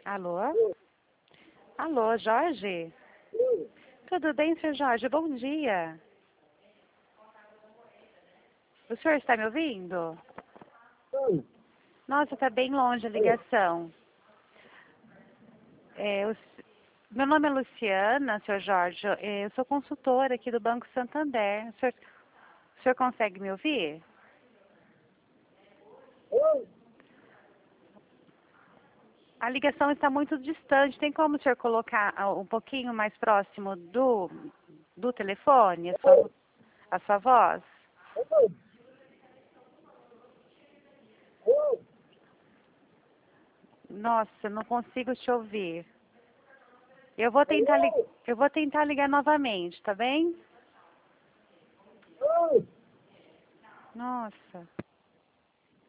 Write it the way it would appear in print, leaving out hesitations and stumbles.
Alô? Alô, Jorge? Tudo bem, senhor Jorge? Bom dia. O senhor está me ouvindo? Nossa, está bem longe a ligação. Meu nome é Luciana, senhor Jorge. Eu sou consultora aqui do Banco Santander. O senhor consegue me ouvir? A ligação está muito distante. Tem como o senhor colocar um pouquinho mais próximo do telefone, a sua voz? Nossa, não consigo te ouvir. Eu vou tentar ligar novamente, tá bem? Nossa.